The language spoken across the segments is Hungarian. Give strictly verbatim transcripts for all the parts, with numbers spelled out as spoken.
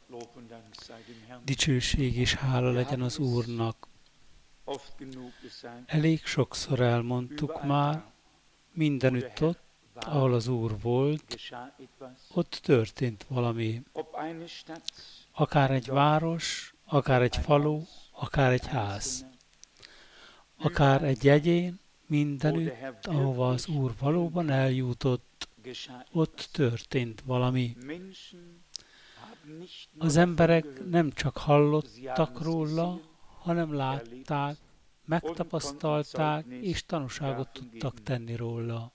Dicsőség és hála legyen az Úrnak. Elég sokszor elmondtuk már, mindenütt ott, ahol az Úr volt, ott történt valami. Akár egy város, akár egy falu, akár egy ház. Akár egy egyén, mindenütt, ahova az Úr valóban eljutott, ott történt valami. Az emberek nem csak hallottak róla, hanem látták, megtapasztalták és tanúságot tudtak tenni róla.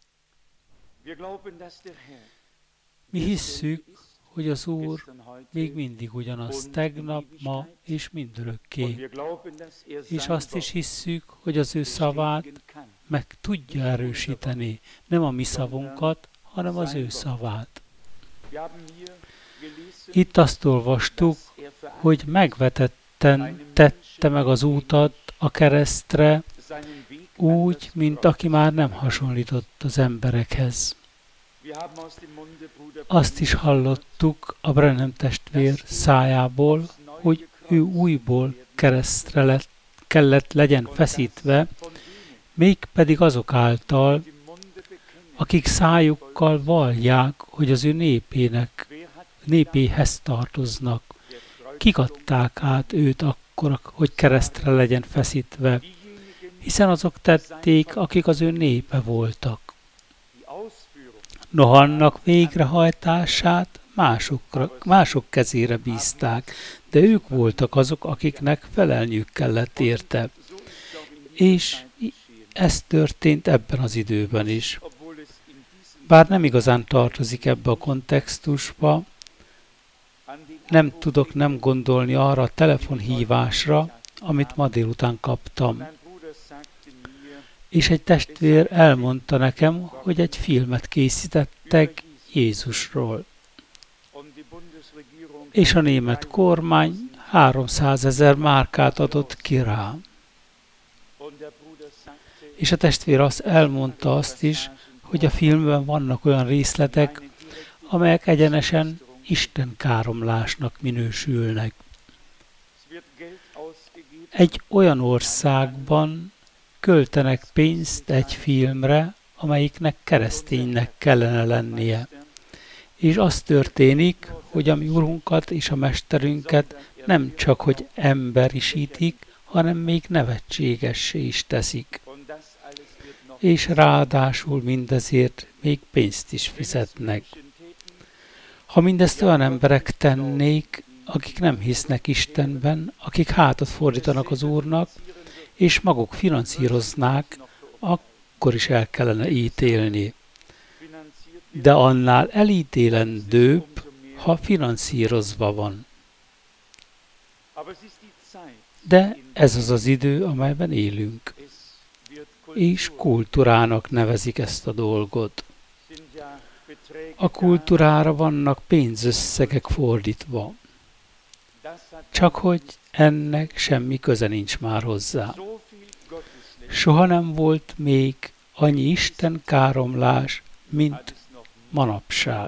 Mi hisszük, hogy az Úr még mindig ugyanaz, tegnap, ma és mindörökké. És azt is hisszük, hogy az ő szavát meg tudja erősíteni, nem a mi szavunkat, hanem az ő szavát. Itt azt olvastuk, hogy megvetetten tette meg az útat a keresztre, úgy, mint aki már nem hasonlított az emberekhez. Azt is hallottuk a Branham testvér szájából, hogy ő újból keresztre lett, kellett legyen feszítve, mégpedig azok által, akik szájukkal vallják, hogy az ő népének, népéhez tartoznak. Kik adták át őt akkor, hogy keresztre legyen feszítve, hiszen azok tették, akik az ő népe voltak. Noha annak végrehajtását másokra, mások kezére bízták, de ők voltak azok, akiknek felelniük kellett érte. És ez történt ebben az időben is. Bár nem igazán tartozik ebbe a kontextusba, nem tudok nem gondolni arra a telefonhívásra, amit ma délután kaptam. És egy testvér elmondta nekem, hogy egy filmet készítettek Jézusról. És a német kormány háromszázezer márkát adott ki rá. És a testvér azt elmondta azt is, hogy a filmben vannak olyan részletek, amelyek egyenesen istenkáromlásnak minősülnek. Egy olyan országban költenek pénzt egy filmre, amelyiknek kereszténynek kellene lennie. És az történik, hogy a mi Urunkat és a Mesterünket nem csak, hogy emberisítik, hanem még nevetségessé is teszik. És ráadásul mindezért még pénzt is fizetnek. Ha mindezt olyan emberek tennék, akik nem hisznek Istenben, akik hátat fordítanak az Úrnak, és maguk finanszíroznák, akkor is el kellene ítélni. De annál elítélendőbb, ha finanszírozva van. De ez az az idő, amelyben élünk. És kultúrának nevezik ezt a dolgot. A kultúrára vannak pénzösszegek fordítva. Csak hogy ennek semmi köze nincs már hozzá. Soha nem volt még annyi Isten káromlás, mint manapság.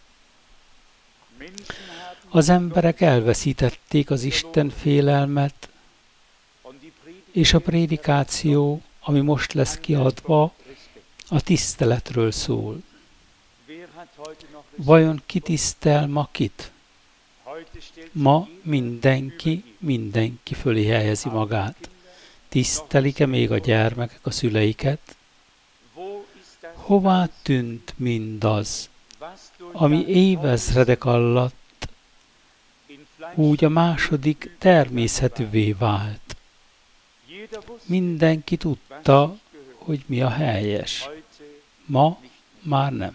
Az emberek elveszítették az Isten félelmet, és a prédikáció, ami most lesz kiadva, a tiszteletről szól. Vajon ki tisztel ma kit? Ma mindenki, mindenki fölé helyezi magát. Tisztelik-e még a gyermekek a szüleiket? Hová tűnt mindaz, ami évezredek alatt úgy a második természetűvé vált? Mindenki tudta, hogy mi a helyes. Ma már nem.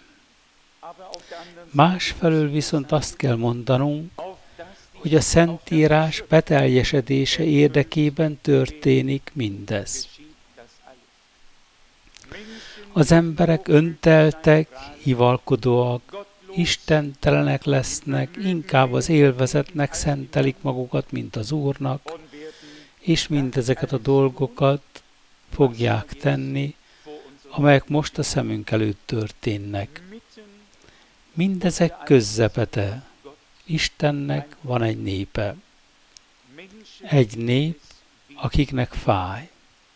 Másfelől viszont azt kell mondanunk, hogy a Szentírás beteljesedése érdekében történik mindez. Az emberek önteltek, hivalkodóak, istentelenek lesznek, inkább az élvezetnek szentelik magukat, mint az Úrnak, és mindezeket a dolgokat fogják tenni, amelyek most a szemünk előtt történnek. Mindezek közzepete Istennek van egy népe. Egy nép, akiknek fáj.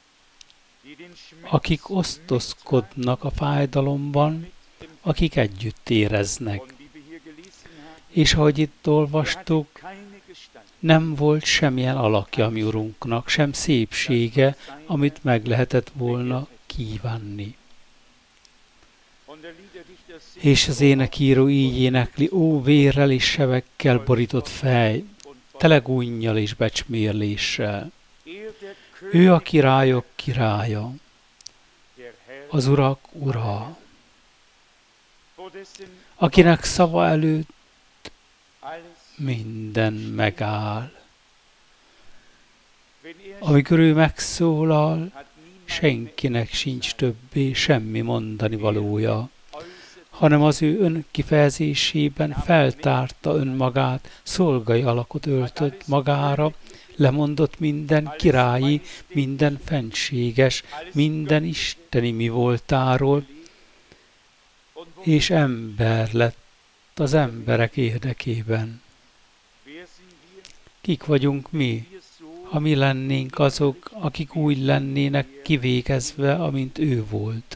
Akik osztozkodnak a fájdalomban, akik együtt éreznek. És ahogy itt olvastuk, nem volt semmilyen alakja a mi Urunknak, sem szépsége, amit meg lehetett volna kívánni. És az énekíró így énekli, ó, vérrel és sebekkel borított fej, tele gúnnyal és becsmérléssel. Ő a királyok királya, az urak ura, akinek szava előtt minden megáll. Amikor ő megszólal, senkinek sincs többé semmi mondani valója, hanem az ő önkifejezésében feltárta önmagát, szolgai alakot öltött magára, lemondott minden királyi, minden fenséges, minden isteni mi voltáról, és ember lett az emberek érdekében. Kik vagyunk mi, ha mi lennénk azok, akik úgy lennének kivégezve, amint ő volt?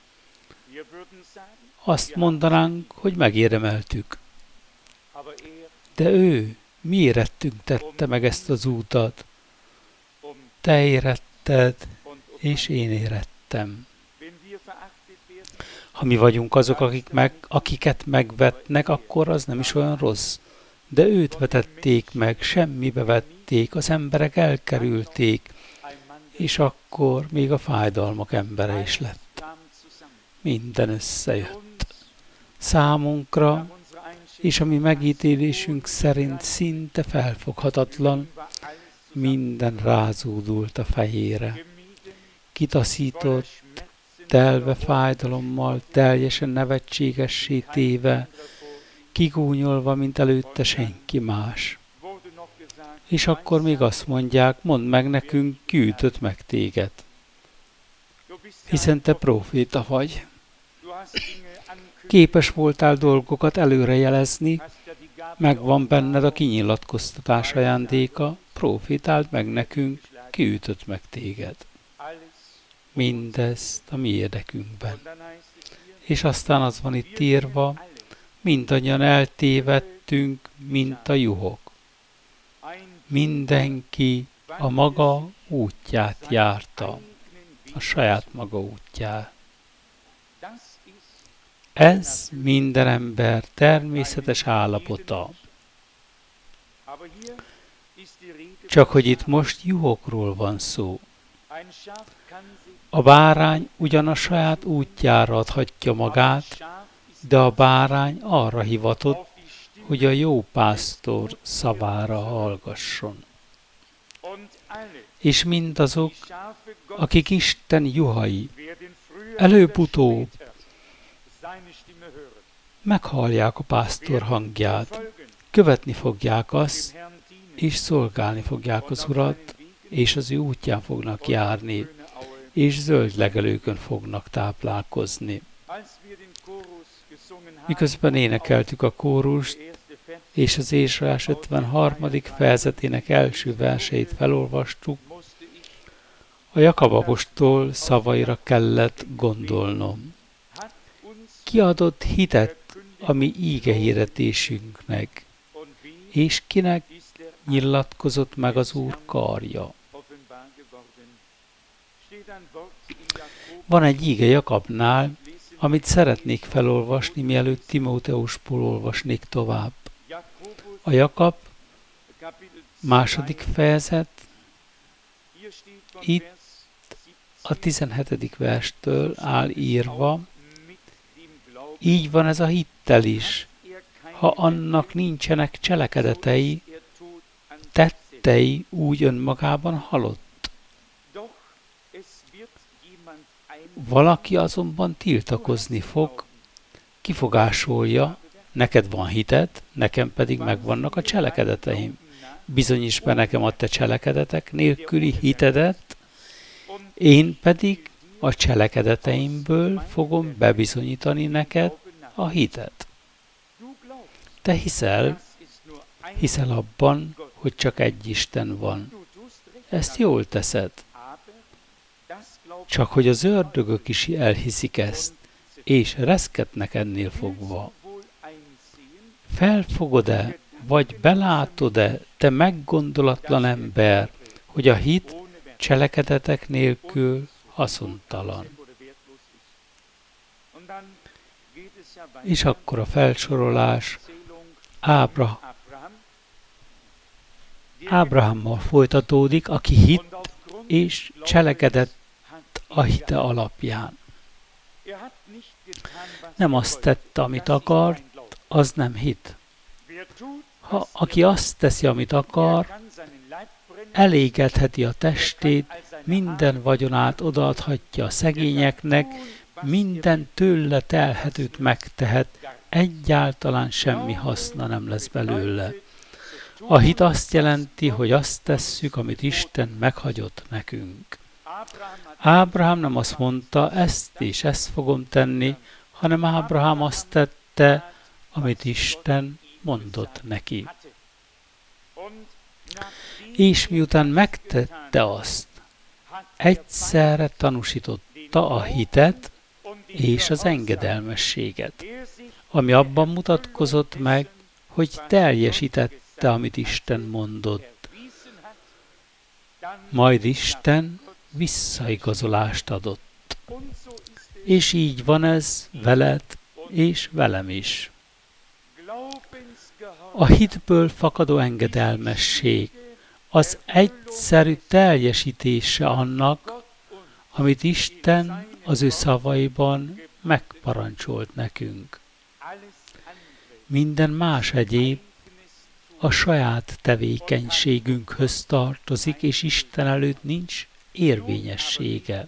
Azt mondanánk, hogy megérdemeltük. De ő mi érettünk tette meg ezt az útat? Te éretted, és én érettem. Ha mi vagyunk azok, akik meg, akiket megvetnek, akkor az nem is olyan rossz. De őt vetették meg, semmibe vették, az emberek elkerülték, és akkor még a fájdalmak embere is lett. Minden összejött. Számunkra, és a mi megítélésünk szerint szinte felfoghatatlan, minden rázódult a fejére. Kitaszított, telve fájdalommal, teljesen nevetségessé téve, kigúnyolva, mint előtte senki más. És akkor még azt mondják, mondd meg nekünk, ki ütött meg téged. Hiszen te próféta vagy. Képes voltál dolgokat előrejelezni, megvan benned a kinyilatkoztatás ajándéka, prófétáld meg nekünk, ki ütött meg téged. Mindezt a mi érdekünkben. És aztán az van itt írva, mindannyian eltévedtünk, mint a juhok. Mindenki a maga útját járta, a saját maga útját. Ez minden ember természetes állapota. Csak hogy itt most juhokról van szó. A bárány ugyan a saját útjára adhatja magát, de a bárány arra hivatott, hogy a jó pásztor szavára hallgasson. És mindazok, akik Isten juhai, előbb-utóbb meghallják a pásztor hangját, követni fogják azt, és szolgálni fogják az Urat, és az ő útján fognak járni, és zöld legelőkön fognak táplálkozni. Miközben énekeltük a kórust, és az Ézsaiás ötvenharmadik fejezetének első verseit felolvastuk, a Jakab apostol szavaira kellett gondolnom. Ki adott hitet a mi íge hirdetésünknek, és kinek nyilatkozott meg az Úr karja. Van egy íge Jakabnál, amit szeretnék felolvasni, mielőtt Timóteusból olvasnék tovább. A Jakab második fejezet, itt a tizenhetedik verstől áll írva, így van ez a hittel is, ha annak nincsenek cselekedetei, tettei úgy önmagában halott. Valaki azonban tiltakozni fog, kifogásolja, neked van hited, nekem pedig megvannak a cselekedeteim. Bizonyíts be nekem a te cselekedetek nélküli hitedet, én pedig a cselekedeteimből fogom bebizonyítani neked a hitet. Te hiszel, Hiszel abban, hogy csak egy Isten van. Ezt jól teszed. Csak hogy az ördögök is elhiszik ezt, és reszketnek ennél fogva. Felfogod-e, vagy belátod-e, te meggondolatlan ember, hogy a hit cselekedetek nélkül haszontalan. És akkor a felsorolás Ábra, Ábrahámmal folytatódik, aki hitt és cselekedett a hite alapján. Nem azt tette, amit akart, az nem hit. Ha aki azt teszi, amit akar, elégetheti a testét, minden vagyonát odaadhatja a szegényeknek, minden tőle telhetőt megtehet, egyáltalán semmi haszna nem lesz belőle. A hit azt jelenti, hogy azt tesszük, amit Isten meghagyott nekünk. Ábrahám nem azt mondta, ezt és ezt fogom tenni, hanem Ábrahám azt tette, amit Isten mondott neki. És miután megtette azt, egyszerre tanúsította a hitet és az engedelmességet, ami abban mutatkozott meg, hogy teljesítette, amit Isten mondott. Majd Isten visszaigazolást adott. És így van ez veled és velem is. A hitből fakadó engedelmesség az egyszerű teljesítése annak, amit Isten az ő szavaiban megparancsolt nekünk. Minden más egyéb a saját tevékenységünkhöz tartozik, és Isten előtt nincs érvényessége.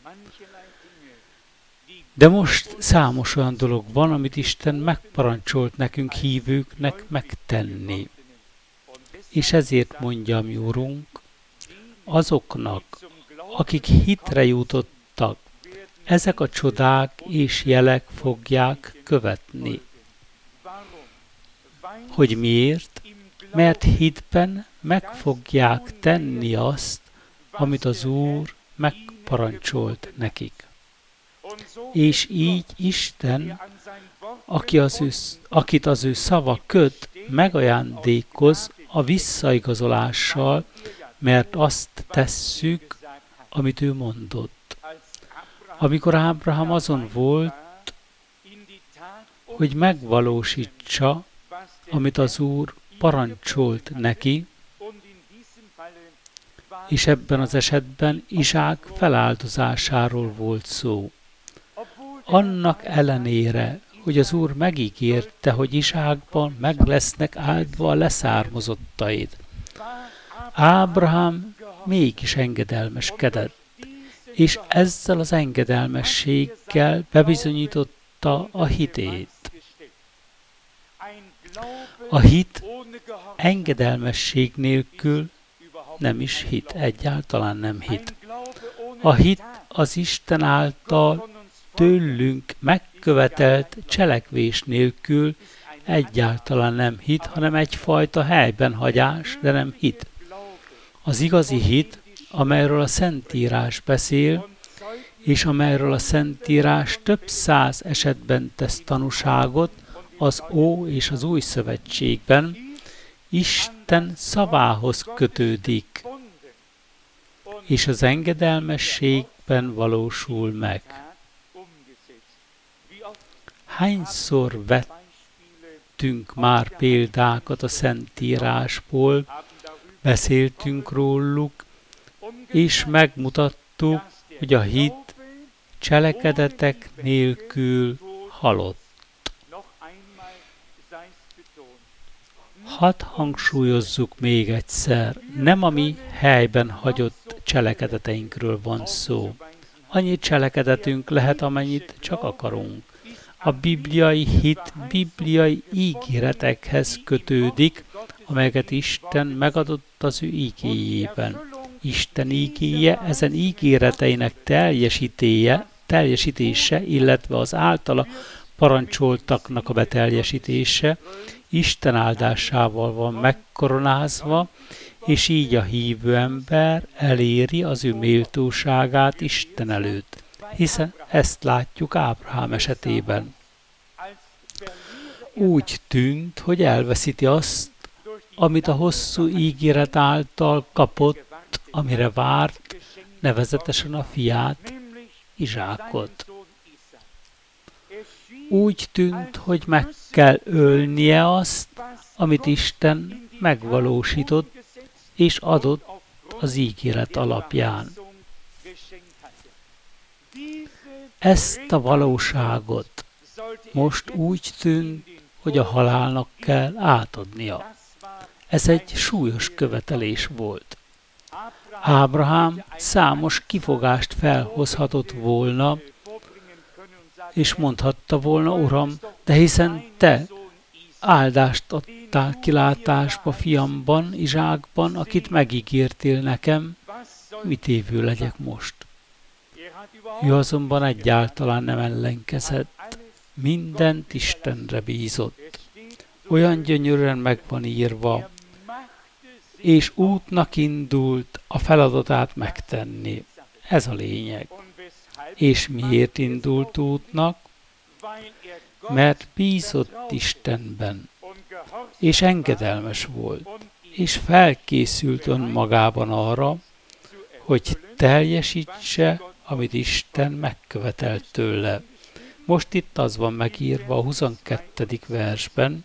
De most számos olyan dolog van, amit Isten megparancsolt nekünk hívőknek megtenni. És ezért mondja a mi Urunk, azoknak, akik hitre jutottak, ezek a csodák és jelek fogják követni. Hogy miért? Mert hitben meg fogják tenni azt, amit az Úr megparancsolt nekik. És így Isten, aki az ő, akit az ő szava köt, megajándékoz a visszaigazolással, mert azt tesszük, amit ő mondott. Amikor Ábrahám azon volt, hogy megvalósítsa, amit az Úr parancsolt neki, és ebben az esetben Izsák feláldozásáról volt szó. Annak ellenére, hogy az Úr megígérte, hogy Izsákban meg lesznek áldva a leszármazottaid, Ábrahám mégis engedelmeskedett, és ezzel az engedelmességgel bebizonyította a hitét. A hit engedelmesség nélkül nem is hit, egyáltalán nem hit. A hit az Isten által tőlünk megkövetelt cselekvés nélkül egyáltalán nem hit, hanem egyfajta helyben hagyás, de nem hit. Az igazi hit, amelyről a Szentírás beszél, és amelyről a Szentírás több száz esetben tesz tanúságot az Ó és az Új Szövetségben, Isten szavához kötődik, és az engedelmességben valósul meg. Hányszor vettünk már példákat a Szentírásból, beszéltünk róluk, és megmutattuk, hogy a hit cselekedetek nélkül halott. Hadd hangsúlyozzuk még egyszer, nem a mi helyben hagyott cselekedeteinkről van szó. Annyi cselekedetünk lehet, amennyit csak akarunk. A bibliai hit bibliai ígéretekhez kötődik, amelyeket Isten megadott az ő ígéjében. Isten ígéje ezen ígéreteinek teljesítéje, teljesítése, illetve az általa parancsoltaknak a beteljesítése, Isten áldásával van megkoronázva, és így a hívő ember eléri az ő méltóságát Isten előtt, hiszen ezt látjuk Ábrahám esetében. Úgy tűnt, hogy elveszíti azt, amit a hosszú ígéret által kapott, amire várt, nevezetesen a fiát, Izsákot. Úgy tűnt, hogy meg kell ölnie azt, amit Isten megvalósított és adott az ígéret alapján. Ezt a valóságot most úgy tűnt, hogy a halálnak kell átadnia. Ez egy súlyos követelés volt. Ábrahám számos kifogást felhozhatott volna, és mondhatta volna, Uram, de hiszen te áldást adtál kilátásba fiamban, Izsákban, akit megígértél nekem, mit évő legyek most? Ő azonban egyáltalán nem ellenkezett, mindent Istenre bízott. Olyan gyönyörűen meg van írva, és útnak indult a feladatát megtenni. Ez a lényeg. És miért indult útnak? Mert bízott Istenben, és engedelmes volt, és felkészült önmagában arra, hogy teljesítse, amit Isten megkövetelt tőle. Most itt az van megírva a huszonkettedik versben.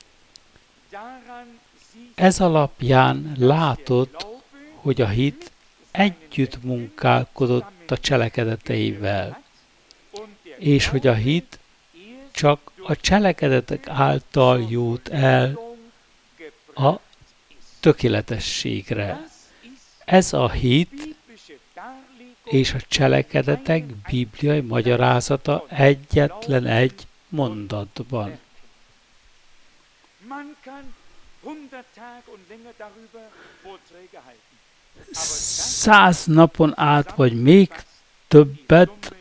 Ez alapján látod, hogy a hit együtt munkálkodott a cselekedeteivel, és hogy a hit csak a cselekedetek által jut el a tökéletességre. Ez a hit és a cselekedetek bibliai magyarázata egyetlen egy mondatban. Száz napon át, vagy még többet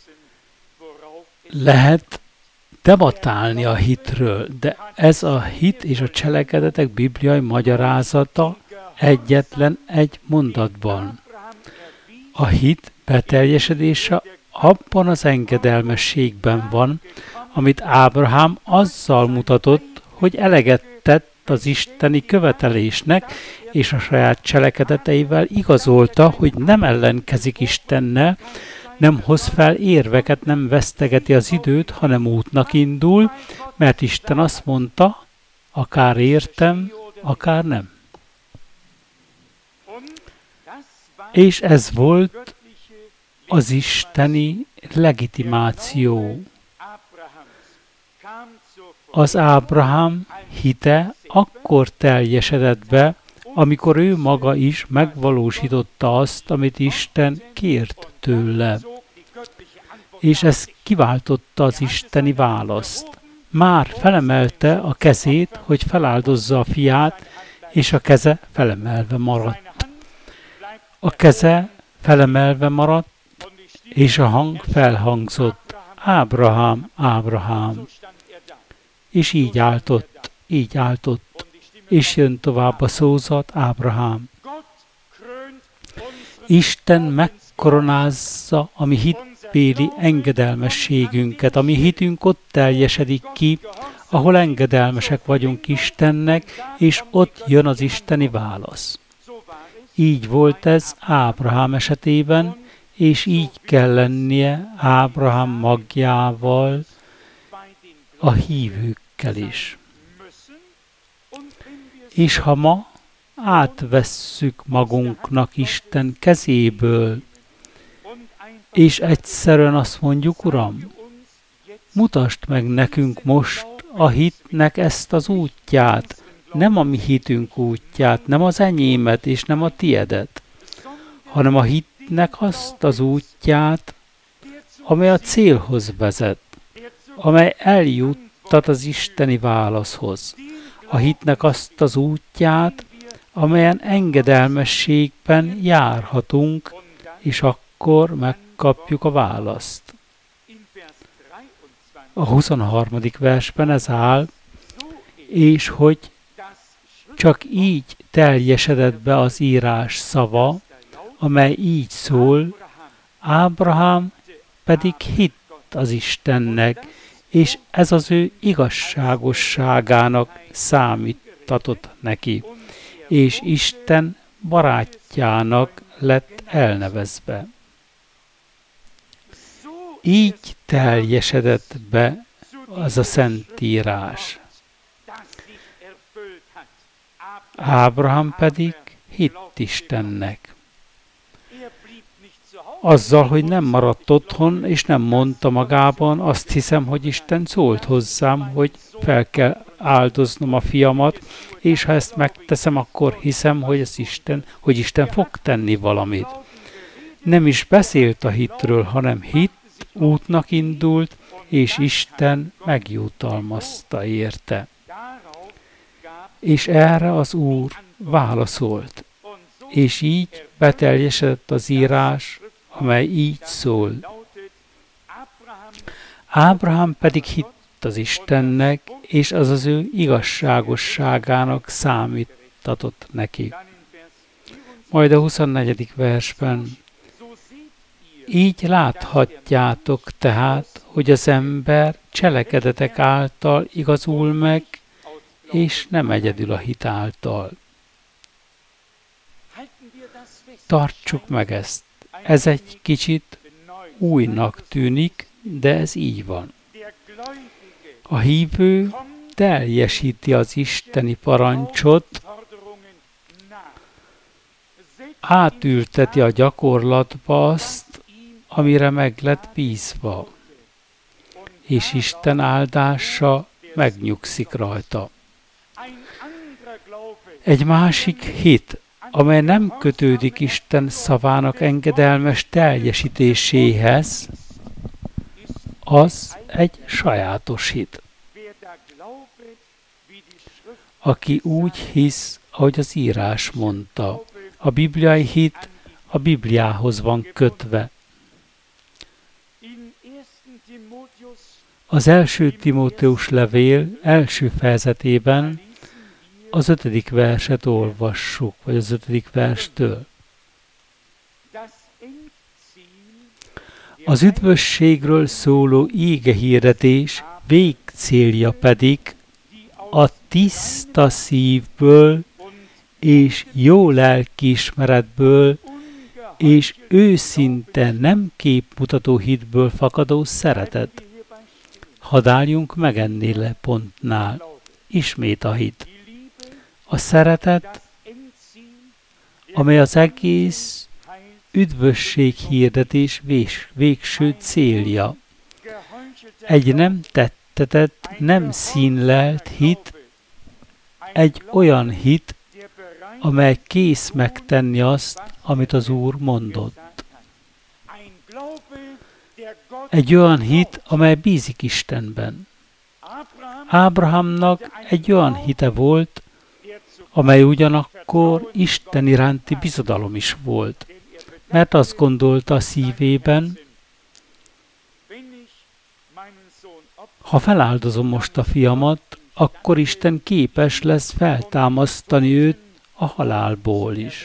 lehet debatálni a hitről, de ez a hit és a cselekedetek bibliai magyarázata egyetlen egy mondatban. A hit beteljesedése abban az engedelmességben van, amit Ábrahám azzal mutatott, hogy eleget tett az isteni követelésnek, és a saját cselekedeteivel igazolta, hogy nem ellenkezik Istennel, nem hoz fel érveket, nem vesztegeti az időt, hanem útnak indul, mert Isten azt mondta, akár értem, akár nem. És ez volt az isteni legitimáció. Az Ábrahám hite akkor teljesedett be, amikor ő maga is megvalósította azt, amit Isten kért tőle. És ez kiváltotta az isteni választ. Már felemelte a kezét, hogy feláldozza a fiát, és a keze felemelve maradt. A keze felemelve maradt, és a hang felhangzott. Ábrahám, Ábrahám. És így áltott, így áltott, és jön tovább a szózat, Ábrahám. Isten megkoronázza a mi hitbéli engedelmességünket, a mi hitünk ott teljesedik ki, ahol engedelmesek vagyunk Istennek, és ott jön az isteni válasz. Így volt ez Ábrahám esetében, és így kell lennie Ábrahám magjával, a hívőkkel is. És ha ma átvesszük magunknak Isten kezéből, és egyszerűen azt mondjuk, Uram, mutasd meg nekünk most a hitnek ezt az útját, nem a mi hitünk útját, nem az enyémet és nem a tiedet, hanem a hitnek azt az útját, amely a célhoz vezet, amely eljuttat az isteni válaszhoz. A hitnek azt az útját, amelyen engedelmességben járhatunk, és akkor megkapjuk a választ. A huszonharmadik versben ez áll, és hogy csak így teljesedett be az írás szava, amely így szól, Ábrahám pedig hitt az Istennek, és ez az ő igazságosságának számítatott neki, és Isten barátjának lett elnevezve. Így teljesedett be az a szentírás. Ábrahám pedig hitt Istennek. Azzal, hogy nem maradt otthon, és nem mondta magában, azt hiszem, hogy Isten szólt hozzám, hogy fel kell áldoznom a fiamat, és ha ezt megteszem, akkor hiszem, hogy, ez Isten, hogy Isten fog tenni valamit. Nem is beszélt a hitről, hanem hitt, útnak indult, és Isten megjutalmazta érte. És erre az Úr válaszolt, és így beteljesedett az írás, amely így szól. Ábrahám pedig hitt az Istennek, és az az ő igazságosságának számítatott neki. Majd a huszonnegyedik versben. Így láthatjátok tehát, hogy az ember cselekedetek által igazul meg, és nem egyedül a hit által. Tartsuk meg ezt. Ez egy kicsit újnak tűnik, de ez így van. A hívő teljesíti az isteni parancsot, átülteti a gyakorlatba azt, amire meg lett bízva, és Isten áldása megnyugszik rajta. Egy másik hit, amely nem kötődik Isten szavának engedelmes teljesítéséhez, az egy sajátos hit. Aki úgy hisz, ahogy az írás mondta, a bibliai hit a Bibliához van kötve. Az első Timóteus levél első fejezetében az ötödik verset olvassuk, vagy az ötödik verstől. Az üdvösségről szóló ígehirdetés végcélja pedig a tiszta szívből és jó lelkiismeretből és őszinte nem képmutató hitből fakadó szeretet. Hadd álljunk meg ennél a pontnál. Ismét a hit. A szeretet, amely az egész üdvösséghirdetés vés, végső célja. Egy nem tettetett, nem színlelt hit, egy olyan hit, amely kész megtenni azt, amit az Úr mondott. Egy olyan hit, amely bízik Istenben. Ábrahámnak egy olyan hite volt, amely ugyanakkor Isten iránti bizodalom is volt, mert azt gondolta a szívében, ha feláldozom most a fiamat, akkor Isten képes lesz feltámasztani őt a halálból is.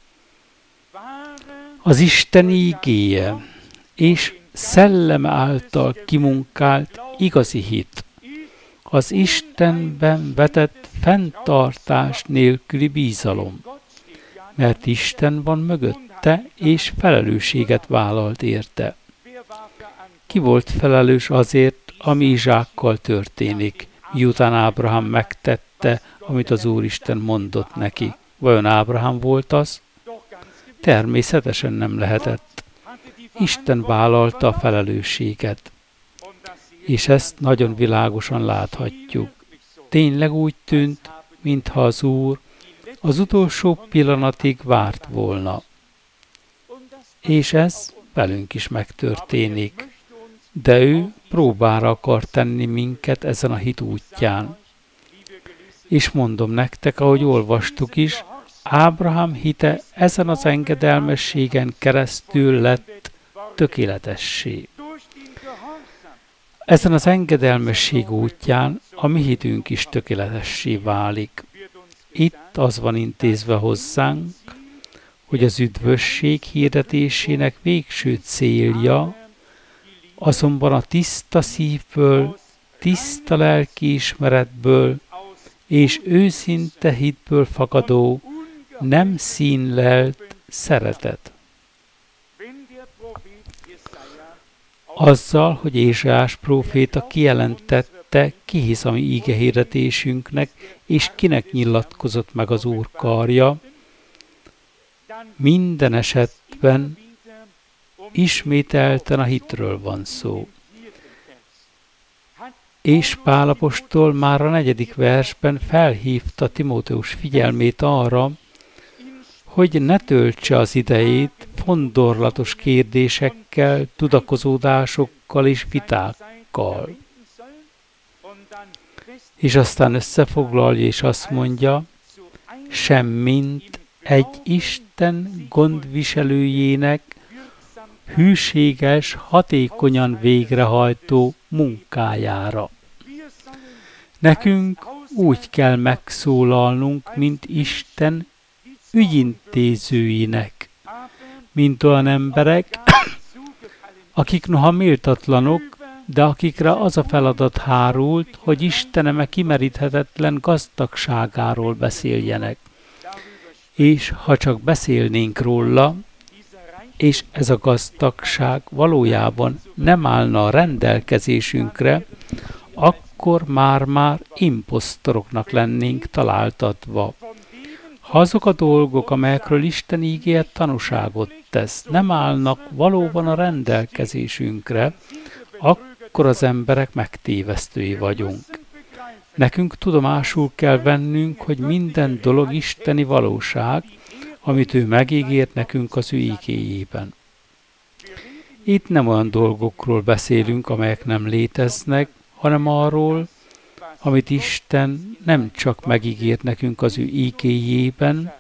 Az Isten igéje és szellem által kimunkált igazi hit, az Istenben vetett fenntartás nélküli bízalom, mert Isten van mögötte, és felelősséget vállalt érte. Ki volt felelős azért, ami Izsákkal történik, miután Ábrahám megtette, amit az Úristen mondott neki? Vajon Ábrahám volt az? Természetesen nem lehetett. Isten vállalta a felelősséget. És ezt nagyon világosan láthatjuk. Tényleg úgy tűnt, mintha az Úr az utolsó pillanatig várt volna. És ez velünk is megtörténik. De ő próbára akar tenni minket ezen a hit útján. És mondom nektek, ahogy olvastuk is, Ábrahám hite ezen az engedelmességen keresztül lett tökéletessé. Ezen az engedelmesség útján a mi hitünk is tökéletessé válik. Itt az van intézve hozzánk, hogy az üdvösség hirdetésének végső célja azonban a tiszta szívből, tiszta lelkiismeretből és őszinte hitből fakadó, nem színlelt szeretet. Azzal, hogy Ézsaiás próféta kijelentette, kihisz a mi ígehirdetésünknek, és kinek nyilatkozott meg az Úr karja, minden esetben ismételten a hitről van szó. És Pál apostol már a negyedik versben felhívta Timóteus figyelmét arra, hogy ne töltse az idejét fondorlatos kérdésekkel, tudakozódásokkal és vitákkal. És aztán összefoglalja és azt mondja, semmint egy Isten gondviselőjének hűséges, hatékonyan végrehajtó munkájára. Nekünk úgy kell megszólalnunk, mint Isten ügyintézőinek, mint olyan emberek, akik noha méltatlanok, de akikre az a feladat hárult, hogy Isteneme kimeríthetetlen gazdagságáról beszéljenek. És ha csak beszélnénk róla, és ez a gazdagság valójában nem állna a rendelkezésünkre, akkor már-már imposztoroknak lennénk találtatva. Ha azok a dolgok, amelyekről Isten ígéret tanúságot tesz, nem állnak valóban a rendelkezésünkre, akkor az emberek megtévesztői vagyunk. Nekünk tudomásul kell vennünk, hogy minden dolog isteni valóság, amit ő megígért nekünk az ő igéjében. Itt nem olyan dolgokról beszélünk, amelyek nem léteznek, hanem arról, amit Isten nem csak megígért nekünk az ő igéjében,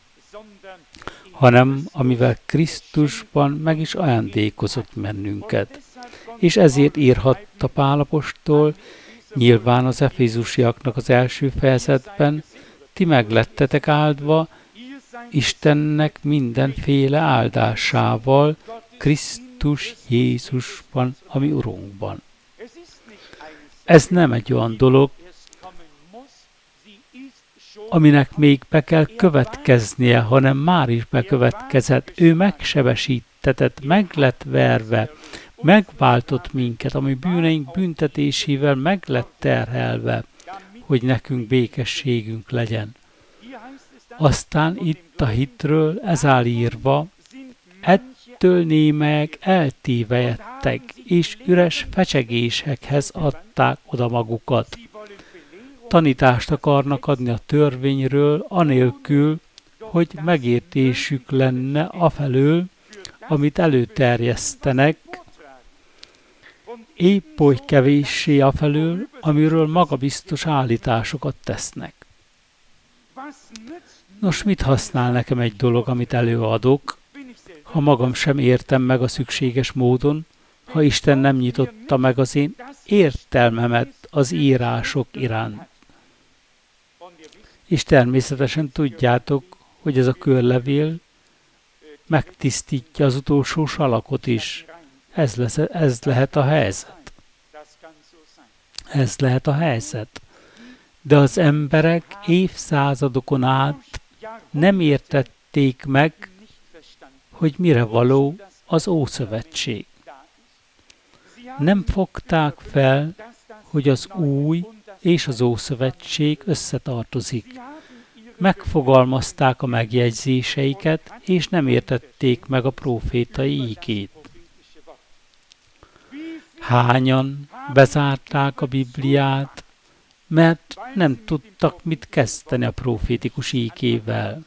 hanem amivel Krisztusban meg is ajándékozott bennünket. És ezért írhatta Pál apostol, nyilván az efézusiaknak az első fejezetben, ti meglettetek áldva Istennek mindenféle áldásával, Krisztus Jézusban, ami Urunkban. Ez nem egy olyan dolog, aminek még be kell következnie, hanem már is bekövetkezett. Ő megsebesítetett, meg lett verve, megváltott minket, ami bűneink büntetésével meg lett terhelve, hogy nekünk békességünk legyen. Aztán itt a hitről ez áll írva, ettől némelyek eltévejettek, és üres fecsegésekhez adták oda magukat. Tanítást akarnak adni a törvényről, anélkül, hogy megértésük lenne afelől, amit előterjesztenek, épp oly kevéssé afelől, amiről magabiztos állításokat tesznek. Nos, mit használ nekem egy dolog, amit előadok, ha magam sem értem meg a szükséges módon, ha Isten nem nyitotta meg az én értelmemet az írások iránt. És természetesen tudjátok, hogy ez a körlevél megtisztítja az utolsó salakot is. Ez, lesz, ez lehet a helyzet. Ez lehet a helyzet. De az emberek évszázadokon át nem értették meg, hogy mire való az Ószövetség. Nem fogták fel, hogy az Új és az Ószövetség összetartozik. Megfogalmazták a megjegyzéseiket, és nem értették meg a prófétai ígét. Hányan bezárták a Bibliát, mert nem tudtak mit kezdeni a profétikus ígével.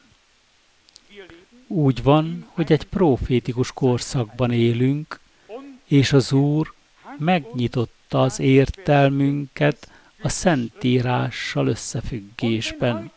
Úgy van, hogy egy profétikus korszakban élünk, és az Úr megnyitotta az értelmünket a Szentírással összefüggésben.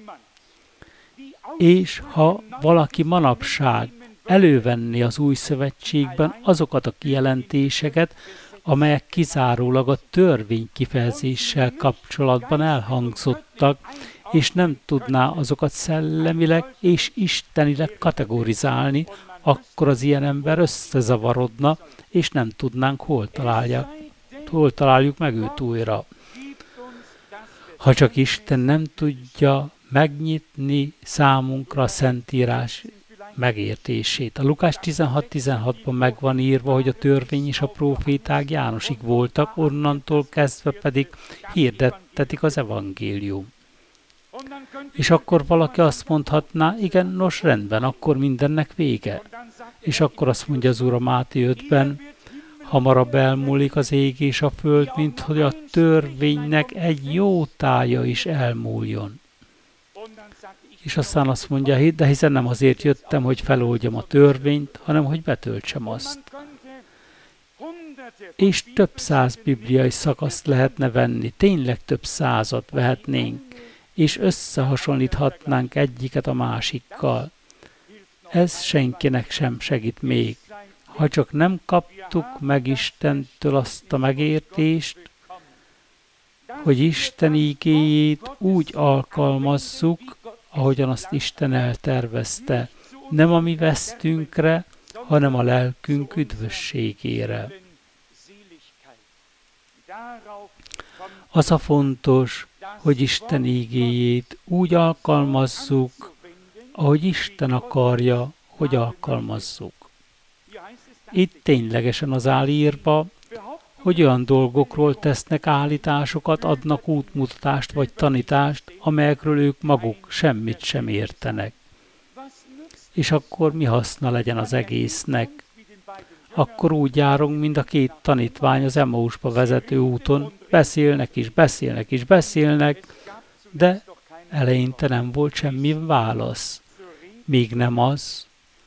És ha valaki manapság elővenni az Új Szövetségben azokat a kijelentéseket, amelyek kizárólag a törvény kifejezéssel kapcsolatban elhangzottak, és nem tudná azokat szellemileg és istenileg kategorizálni, akkor az ilyen ember összezavarodna, és nem tudnánk, hol találják, hol találjuk meg őt újra. Ha csak Isten nem tudja megnyitni számunkra a Szentírás megértését. A Lukás tizenhat tizenhatban meg van írva, hogy a törvény és a próféták Jánosig voltak, onnantól kezdve pedig hirdettetik az evangélium. És akkor valaki azt mondhatná, igen, nos rendben, akkor mindennek vége. És akkor azt mondja az Úr a Máté ötben, hamarabb elmúlik az ég és a föld, mint hogy a törvénynek egy jó tája is elmúljon. És aztán azt mondja, de hiszen nem azért jöttem, hogy feloldjam a törvényt, hanem hogy betöltsem azt. És több száz bibliai szakaszt lehetne venni, tényleg több százat vehetnénk, és összehasonlíthatnánk egyiket a másikkal. Ez senkinek sem segít még. Ha csak nem kaptuk meg Istentől azt a megértést, hogy Isten ígéjét úgy alkalmazzuk, ahogyan azt Isten eltervezte, nem a mi vesztünkre, hanem a lelkünk üdvösségére. Az a fontos, hogy Isten ígéjét úgy alkalmazzuk, ahogy Isten akarja, hogy alkalmazzuk. Itt ténylegesen az áll írva, hogy olyan dolgokról tesznek állításokat, adnak útmutatást vagy tanítást, amelyekről ők maguk semmit sem értenek. És akkor mi haszna legyen az egésznek? Akkor úgy járunk, mint a két tanítvány az Emmausba vezető úton, beszélnek és beszélnek és beszélnek, de eleinte nem volt semmi válasz. Még nem az,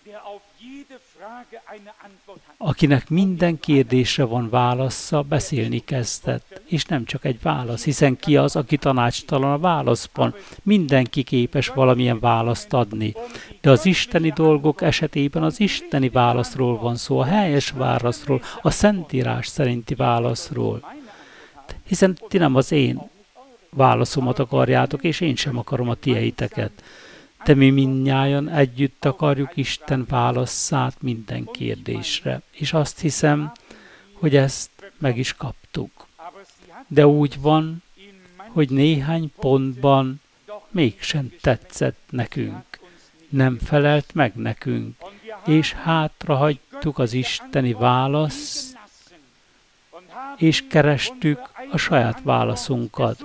akinek minden kérdésre van válasza, beszélni kezdett. És nem csak egy válasz, hiszen ki az, aki tanácstalan a válaszban. Mindenki képes valamilyen választ adni. De az isteni dolgok esetében az isteni válaszról van szó, a helyes válaszról, a Szentírás szerinti válaszról. Hiszen ti nem az én válaszomat akarjátok, és én sem akarom a tieiteket. De mi mindnyájan együtt akarjuk Isten válaszát minden kérdésre. És azt hiszem, hogy ezt meg is kaptuk. De úgy van, hogy néhány pontban mégsem tetszett nekünk. Nem felelt meg nekünk, és hátrahagytuk az isteni választ, és kerestük a saját válaszunkat.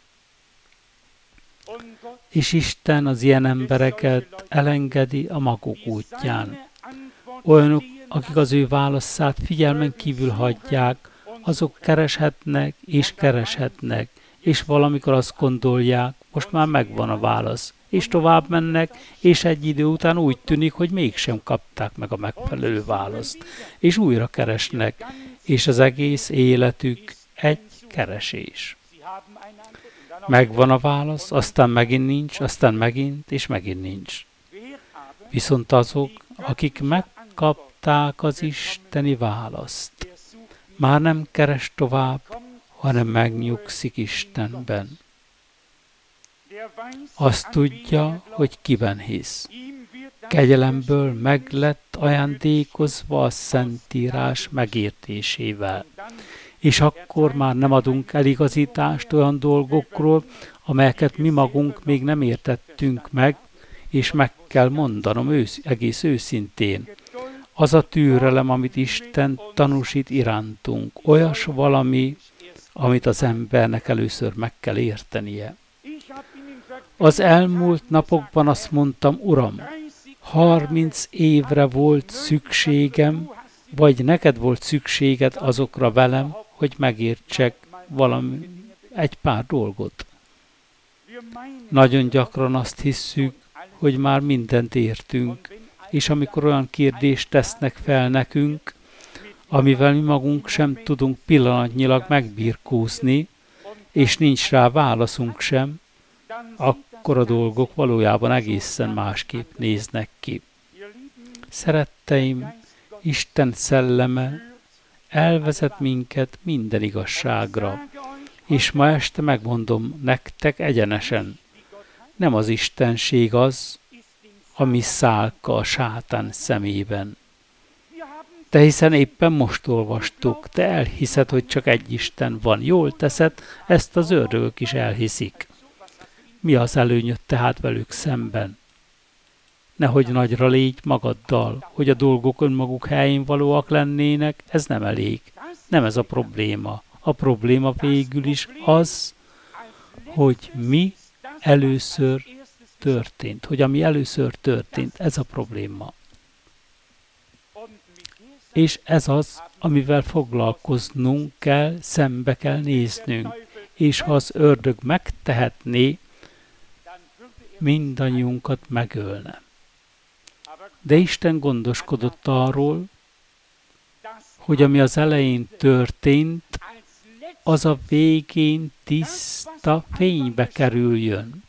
És Isten az ilyen embereket elengedi a maguk útján. Olyanok, akik az ő válaszát figyelmen kívül hagyják, azok kereshetnek és kereshetnek, és valamikor azt gondolják, most már megvan a válasz, és tovább mennek, és egy idő után úgy tűnik, hogy mégsem kapták meg a megfelelő választ, és újra keresnek, és az egész életük egy keresés. Megvan a válasz, aztán megint nincs, aztán megint, és megint nincs. Viszont azok, akik megkapták az isteni választ, már nem keres tovább, hanem megnyugszik Istenben. Azt tudja, hogy kiben hisz. Kegyelemből meg lett ajándékozva a Szentírás megértésével. És akkor már nem adunk eligazítást olyan dolgokról, amelyeket mi magunk még nem értettünk meg, és meg kell mondanom ősz, egész őszintén. Az a türelem, amit Isten tanúsít irántunk, olyas valami, amit az embernek először meg kell értenie. Az elmúlt napokban azt mondtam, Uram, harminc évre volt szükségem, vagy neked volt szükséged azokra velem, hogy megértsek valami, egy pár dolgot. Nagyon gyakran azt hisszük, hogy már mindent értünk, és amikor olyan kérdést tesznek fel nekünk, amivel mi magunk sem tudunk pillanatnyilag megbirkózni, és nincs rá válaszunk sem, akkor a dolgok valójában egészen másképp néznek ki. Szeretteim, Isten szelleme elvezet minket minden igazságra. És ma este megmondom nektek egyenesen, nem az istenség az, ami szálka a sátán szemében. De hiszen éppen most olvastuk, te elhiszed, hogy csak egy Isten van. Jól teszed, ezt az ördögök is elhiszik. Mi az előnyöd tehát velük szemben? Nehogy nagyra légy magaddal, hogy a dolgok önmaguk helyén valóak lennének, ez nem elég. Nem ez a probléma. A probléma végül is az, hogy mi először történt. Hogy ami először történt, ez a probléma. És ez az, amivel foglalkoznunk kell, szembe kell néznünk. És ha az ördög megtehetné, mindannyiunkat megölne. De Isten gondoskodott arról, hogy ami az elején történt, az a végén tiszta fénybe kerüljön.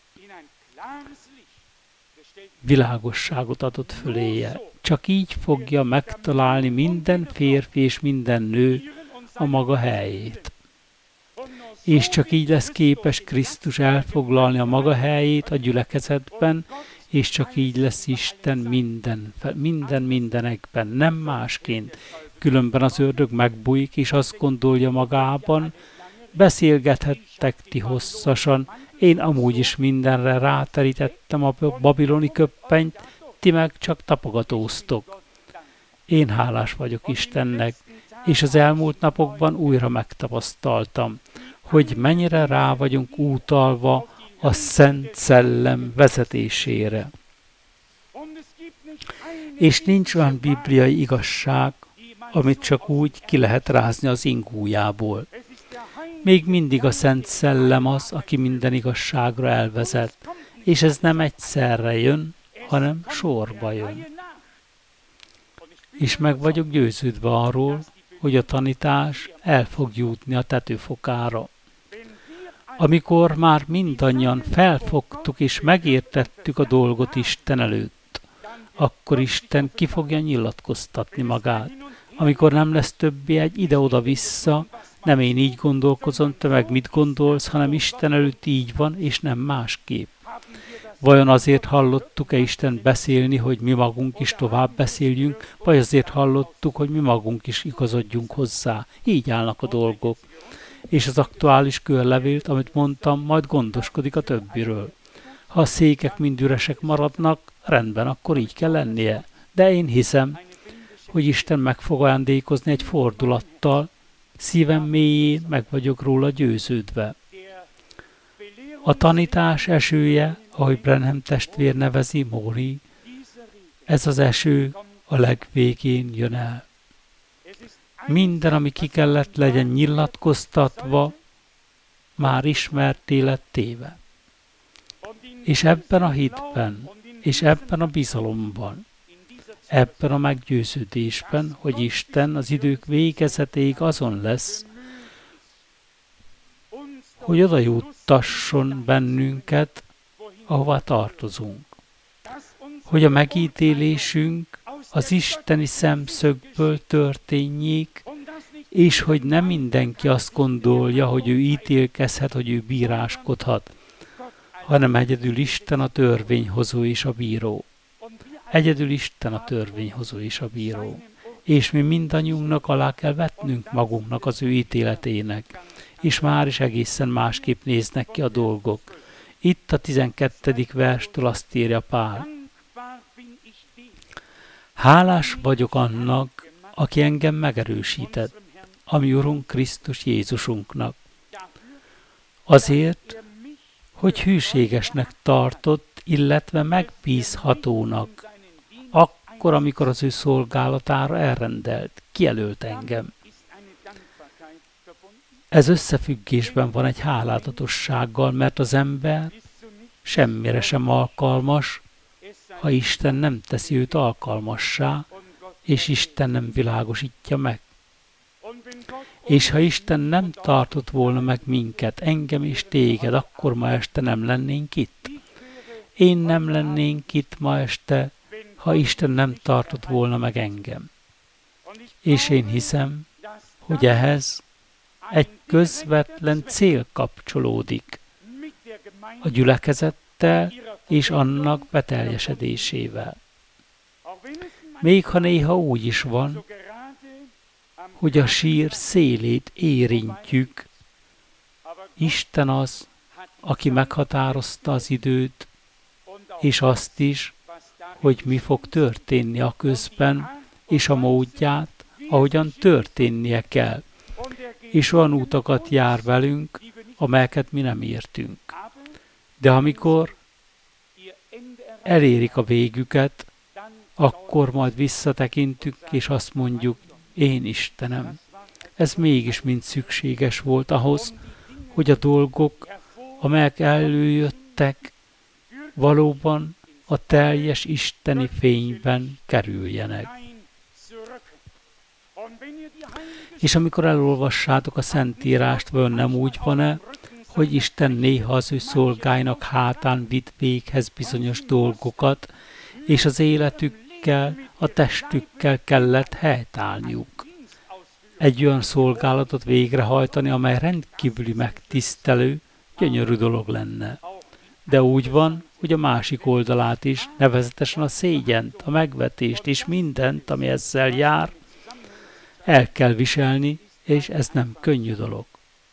Világosságot adott föléje. Csak így fogja megtalálni minden férfi és minden nő a maga helyét. És csak így lesz képes Krisztus elfoglalni a maga helyét a gyülekezetben, és csak így lesz Isten minden, minden mindenekben, nem másként. Különben az ördög megbújik, és azt gondolja magában, beszélgethettek ti hosszasan, én amúgy is mindenre ráterítettem a babiloni köppenyt, ti meg csak tapogatóztok. Én hálás vagyok Istennek, és az elmúlt napokban újra megtapasztaltam, hogy mennyire rá vagyunk útalva a Szent Szellem vezetésére. És nincs olyan bibliai igazság, amit csak úgy ki lehet rázni az ingújából. Még mindig a Szent Szellem az, aki minden igazságra elvezet, és ez nem egyszerre jön, hanem sorba jön. És meg vagyok győződve arról, hogy a tanítás el fog jutni a tetőfokára. Amikor már mindannyian felfogtuk és megértettük a dolgot Isten előtt, akkor Isten ki fogja nyilatkoztatni magát. Amikor nem lesz többé egy ide-oda-vissza, nem én így gondolkozom, te meg mit gondolsz, hanem Isten előtt így van, és nem másképp. Vajon azért hallottuk-e Isten beszélni, hogy mi magunk is tovább beszéljünk, vagy azért hallottuk, hogy mi magunk is igazodjunk hozzá? Így állnak a dolgok. És az aktuális körlevélt, amit mondtam, majd gondoskodik a többiről. Ha a székek mind üresek maradnak, rendben, akkor így kell lennie. De én hiszem, hogy Isten meg fog ajándékozni egy fordulattal, szívem mélyén meg vagyok róla győződve. A tanítás esője, ahogy Branham testvér nevezi, Móri, ez az eső a legvégén jön el. Minden, ami ki kellett legyen nyilatkoztatva, már ismerté lett téve. És ebben a hitben, és ebben a bizalomban, ebben a meggyőződésben, hogy Isten az idők végezetéig azon lesz, hogy oda juttasson bennünket, ahová tartozunk. Hogy a megítélésünk az isteni szemszögből történjék, és hogy nem mindenki azt gondolja, hogy ő ítélkezhet, hogy ő bíráskodhat, hanem egyedül Isten a törvényhozó és a bíró. Egyedül Isten a törvényhozó és a bíró. És mi mindannyiunknak alá kell vetnünk magunknak az ő ítéletének, és már is egészen másképp néznek ki a dolgok. Itt a tizenkettedik verstől azt írja Pál. Hálás vagyok annak, aki engem megerősített, ami Urunk Krisztus Jézusunknak. Azért, hogy hűségesnek tartott, illetve megbízhatónak, akkor, amikor az ő szolgálatára elrendelt, kijelölt engem. Ez összefüggésben van egy háládatossággal, mert az ember semmire sem alkalmas, ha Isten nem teszi őt alkalmassá, és Isten nem világosítja meg. És ha Isten nem tartott volna meg minket, engem és téged, akkor ma este nem lennénk itt. Én nem lennénk itt ma este, ha Isten nem tartott volna meg engem. És én hiszem, hogy ehhez egy közvetlen cél kapcsolódik a gyülekezettel és annak beteljesedésével. Még ha néha úgy is van, hogy a sír szélét érintjük, Isten az, aki meghatározta az időt, és azt is, hogy mi fog történni a közben, és a módját, ahogyan történnie kell. És olyan útakat jár velünk, amelyeket mi nem értünk. De amikor elérik a végüket, akkor majd visszatekintünk, és azt mondjuk, én Istenem, ez mégis mind szükséges volt ahhoz, hogy a dolgok, amelyek előjöttek, valóban a teljes isteni fényben kerüljenek. És amikor elolvassátok a Szentírást, vajon nem úgy van-e, hogy Isten néha az ő szolgáinak hátán vitt véghez bizonyos dolgokat, és az életükkel, a testükkel kellett helytállniuk. Egy olyan szolgálatot végrehajtani, amely rendkívüli megtisztelő, gyönyörű dolog lenne. De úgy van, hogy a másik oldalát is, nevezetesen a szégyent, a megvetést és mindent, ami ezzel jár, el kell viselni, és ez nem könnyű dolog.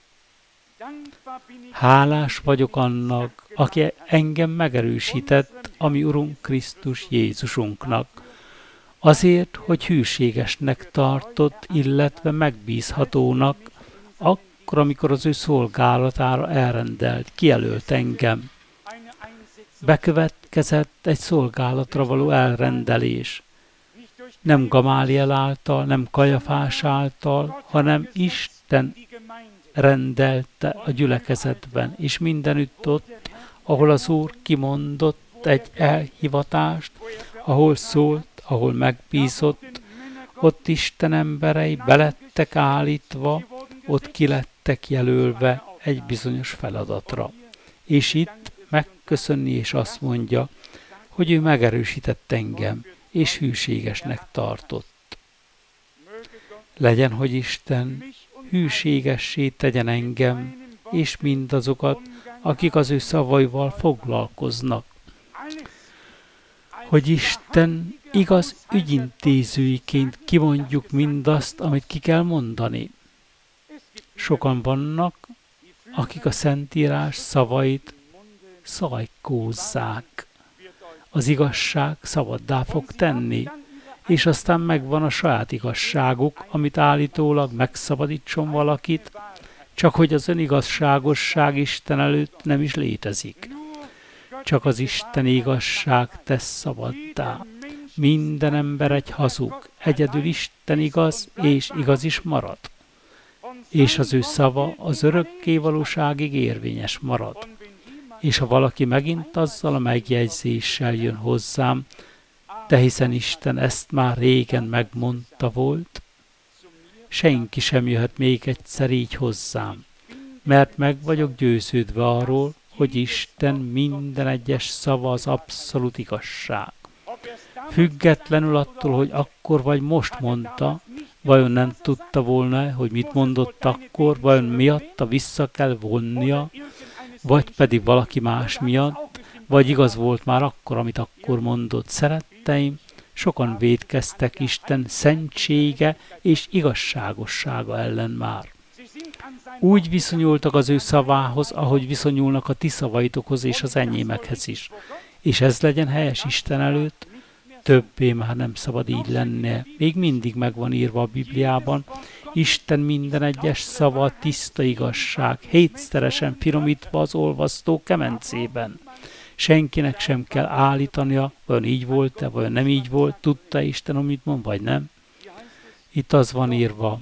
Hálás vagyok annak, aki engem megerősített, a mi Urunk Krisztus Jézusunknak, azért, hogy hűségesnek tartott, illetve megbízhatónak, akkor, amikor az ő szolgálatára elrendelt, kijelölt engem. Bekövetkezett egy szolgálatra való elrendelés. Nem Gamáliel által, nem Kajafás által, hanem Isten rendelte a gyülekezetben, és mindenütt ott, ahol az Úr kimondott egy elhivatást, ahol szólt, ahol megbízott, ott Isten emberei belettek állítva, ott kilettek jelölve egy bizonyos feladatra. És itt megköszönni, és azt mondja, hogy ő megerősített engem, és hűségesnek tartott. Legyen, hogy Isten hűségessé tegyen engem, és mindazokat, akik az ő szavaival foglalkoznak. Hogy Isten igaz ügyintézőiként kimondjuk mindazt, amit ki kell mondani. Sokan vannak, akik a Szentírás szavait szajkózzák. Az igazság szabaddá fog tenni, és aztán megvan a saját igazságuk, amit állítólag megszabadítson valakit, csak hogy az önigazságosság Isten előtt nem is létezik. Csak az Isten igazság tesz szabaddá. Minden ember egy hazug, egyedül Isten igaz, és igaz is marad. És az ő szava az örökké valóságig érvényes marad. És ha valaki megint azzal a megjegyzéssel jön hozzám, de hiszen Isten ezt már régen megmondta volt, senki sem jöhet még egyszer így hozzám, mert meg vagyok győződve arról, hogy Isten minden egyes szava az abszolút igazság. Függetlenül attól, hogy akkor vagy most mondta, vajon nem tudta volna, hogy mit mondott akkor, vajon miatta vissza kell vonnia, vagy pedig valaki más miatt, vagy igaz volt már akkor, amit akkor mondott. Szeretteim, sokan vétkeztek Isten szentsége és igazságossága ellen már. Úgy viszonyultak az ő szavához, ahogy viszonyulnak a ti szavaitokhoz és az enyémekhez is. És ez legyen helyes Isten előtt, többé már nem szabad így lennie. Még mindig meg van írva a Bibliában, Isten minden egyes szava tiszta igazság, hétszeresen finomítva az olvasztó kemencében. Senkinek sem kell állítania, vajon így volt-e, vajon nem így volt, tudta Isten, amit mond, vagy nem. Itt az van írva,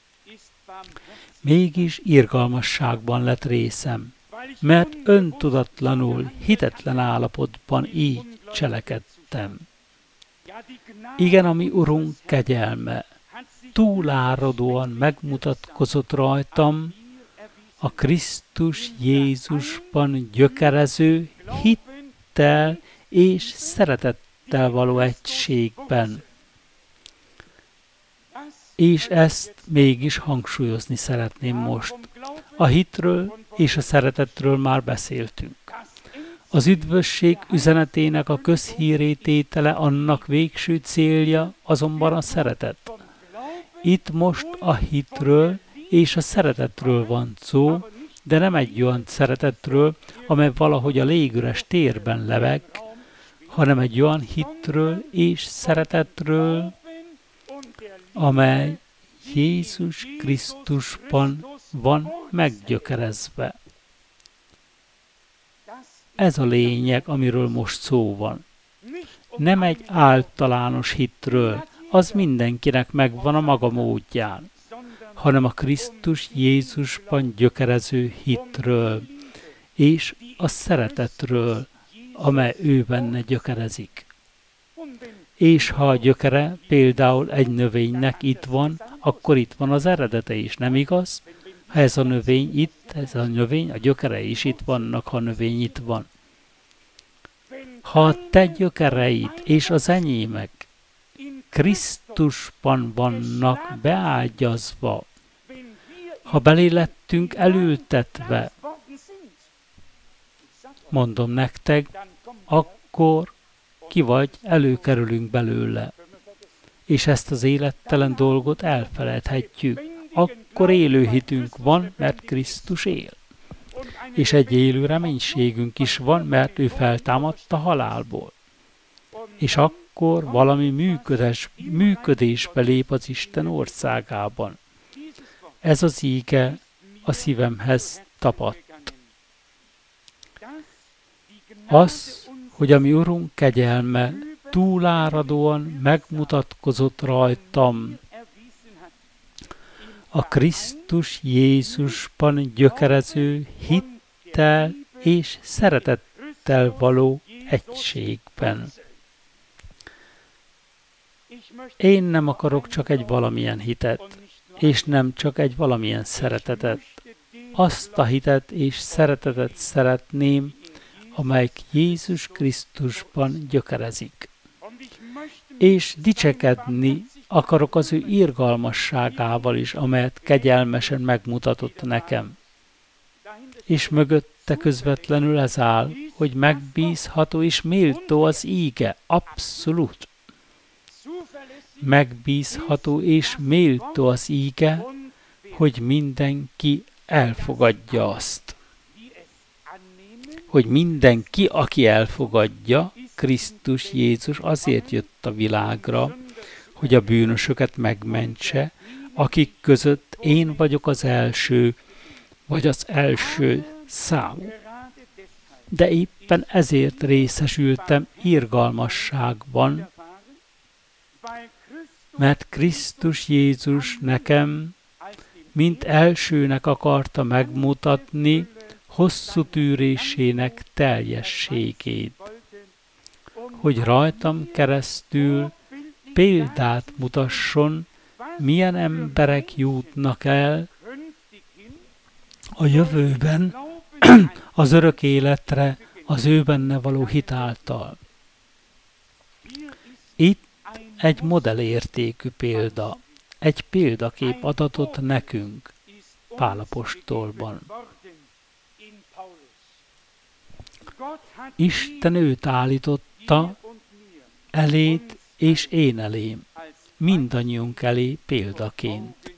mégis irgalmasságban lett részem, mert öntudatlanul, hitetlen állapotban így cselekedtem. Igen, ami Urunk kegyelme túláradóan megmutatkozott rajtam, a Krisztus Jézusban gyökerező hittel és szeretettel való egységben. És ezt mégis hangsúlyozni szeretném most. A hitről és a szeretetről már beszéltünk. Az üdvösség üzenetének a közhírré tétele, annak végső célja azonban a szeretet. Itt most a hitről és a szeretetről van szó, de nem egy olyan szeretetről, amely valahogy a légüres térben leveg, hanem egy olyan hitről és szeretetről, amely Jézus Krisztusban van meggyökerezve. Ez a lényeg, amiről most szó van. Nem egy általános hitről, az mindenkinek megvan a maga módján, hanem a Krisztus Jézusban gyökerező hitről, és a szeretetről, amely ő benne gyökerezik. És ha a gyökere például egy növénynek itt van, akkor itt van az eredete is, nem igaz? Ha ez a növény itt, ez a növény, a gyökere is itt vannak, ha a növény itt van. Ha a te gyökereid és az enyémek Krisztusban vannak beágyazva, ha belé lettünk elültetve, mondom nektek, akkor ki vagy, előkerülünk belőle. És ezt az élettelen dolgot elfeledhetjük. Akkor élő hitünk van, mert Krisztus él. És egy élő reménységünk is van, mert ő feltámadt a halálból. És akkor valami működés, működésbe lép az Isten országában. Ez az íge a szívemhez tapadt. Az, hogy a mi Urunk kegyelme túláradóan megmutatkozott rajtam, a Krisztus Jézusban gyökerező hittel és szeretettel való egységben. Én nem akarok csak egy valamilyen hitet, és nem csak egy valamilyen szeretetet. Azt a hitet és szeretetet szeretném, amely Jézus Krisztusban gyökerezik. És dicsekedni akarok az ő irgalmasságával is, amelyet kegyelmesen megmutatott nekem. És mögötte közvetlenül ez áll, hogy megbízható és méltó az íge, abszolút. Megbízható és méltó az íge, hogy mindenki elfogadja azt. Hogy mindenki, aki elfogadja, Krisztus Jézus azért jött a világra, hogy a bűnösöket megmentse, akik között én vagyok az első, vagy az első számú. De éppen ezért részesültem irgalmasságban, mert Krisztus Jézus nekem, mint elsőnek akarta megmutatni hosszú tűrésének teljességét, hogy rajtam keresztül példát mutasson, milyen emberek jutnak el a jövőben az örök életre az ő benne való hit által. Itt egy modellértékű példa, egy példakép adatot nekünk Pál apostolban. Isten őt állította eléd és én elém, mindannyiunk elé példaként.